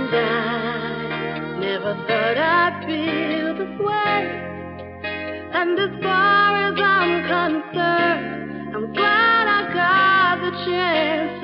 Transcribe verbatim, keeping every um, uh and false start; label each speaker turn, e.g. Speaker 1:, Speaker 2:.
Speaker 1: And I never thought I'd feel this way. And as far as I'm concerned, I'm glad I got the chance